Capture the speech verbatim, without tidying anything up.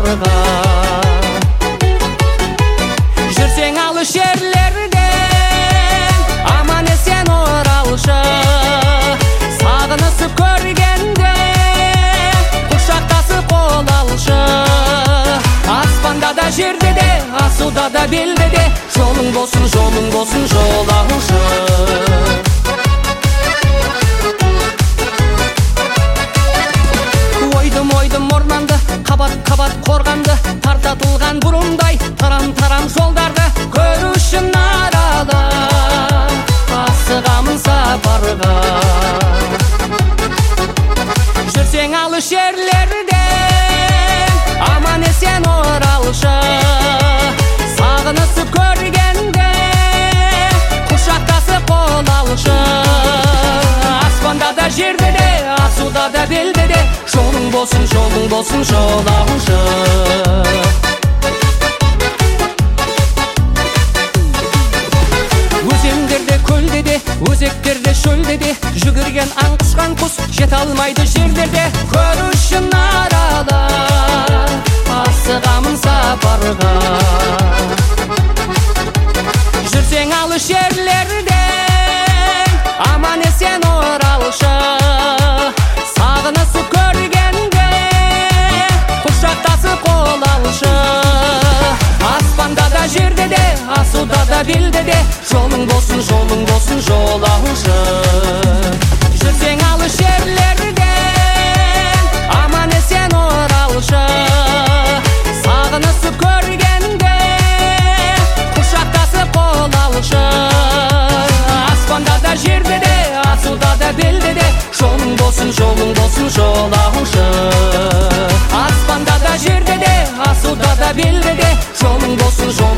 сапарға. Жүрсең алыс жерлерден аман есен оралшы, сағынысып көргенде құшақтасып қол алшы. Аспанда да жерде де, асуда да белде де, жолың болсын, жолың болсын, жол алшы. Ойдым ойдым орманды, қабат қабат қорғанды, тартатылған бұрымдай тарам-тарам жолдарды көру үшін аралы асығамын сапарға. Жүрсең алыс жерлерден аман есен оралшы, сағынысып көргенде құшақтасып қол алшы. Аспанда да жерде де, асуда да белде де, жолың болсын, жолың болсын, жол алшы. Өзендерде, көлде де, өзектерде, шөлде де, жүгірген аң құшқан құс жете алмайды жерлерде көру үшін аралы асығамын сапарға. Жүрсең алыс жерлерден аман есен оралшы, сағынысып көргенде құшақтасып қол алшы. Аспанда да жерде де, асуда да белде де, жолың болсын, жолың болсын, жол алшы. Жүрсең алыс жерлерден аман есен оралшы, сағынысып көргенде құшақтасып қол алшы. Аспанда да жерде де, асуда да белде де, жолың болсын, жолың болсын, жол алшы. Аспанда да жерде де, асуда да белде де, жолың болсын, жол